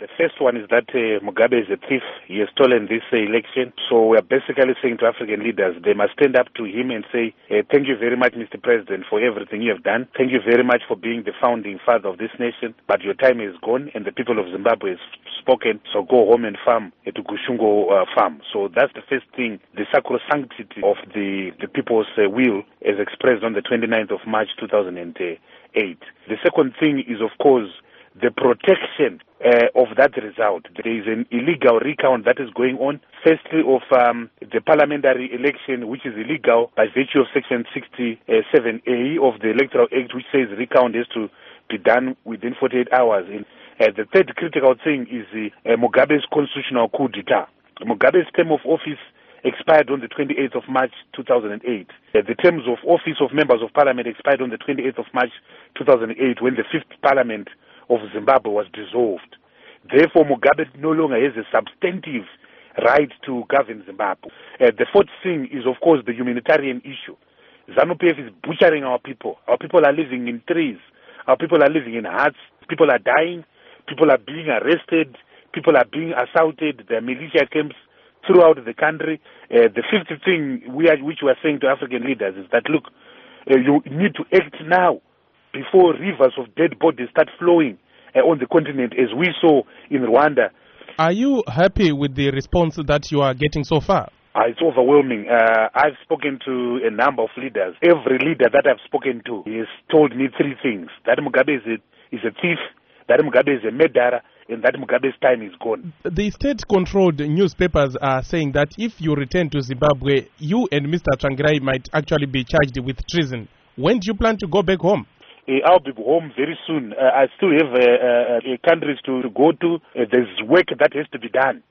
The first one is that Mugabe is a thief. He has stolen this election. So we are basically saying to African leaders, they must stand up to him and say, thank you very much, Mr. President, for everything you have done. Thank you very much for being the founding father of this nation. But your time is gone and the people of Zimbabwe have spoken. So go home and farm to Gushungo farm. So that's the first thing, the sacrosanctity of the people's will as expressed on the 29th of March 2008. The second thing is, of course, the protection of that result. There is an illegal recount that is going on. Firstly, of the parliamentary election, which is illegal by virtue of Section 67A of the Electoral Act, which says recount has to be done within 48 hours. The third critical thing is Mugabe's constitutional coup d'etat. Mugabe's term of office expired on the 28th of March 2008. The terms of office of members of parliament expired on the 28th of March 2008 when the 5th parliament of Zimbabwe was dissolved. Therefore, Mugabe no longer has a substantive right to govern Zimbabwe. The fourth thing is, of course, the humanitarian issue. ZANU-PF is butchering our people. Our people are living in trees. Our people are living in huts. People are dying. People are being arrested. People are being assaulted. There are militia camps throughout the country. The fifth thing which we are saying to African leaders is that, look, you need to act now before rivers of dead bodies start flowing on the continent, as we saw in Rwanda. Are you happy with the response that you are getting so far? It's overwhelming. I've spoken to a number of leaders. Every leader that I've spoken to has told me three things: that Mugabe is a thief, that Mugabe is a murderer, and that Mugabe's time is gone. The state-controlled newspapers are saying that if you return to Zimbabwe, you and Mr. Tsvangirai might actually be charged with treason. When do you plan to go back home? I'll be home very soon. I still have countries to go to. There's work that has to be done.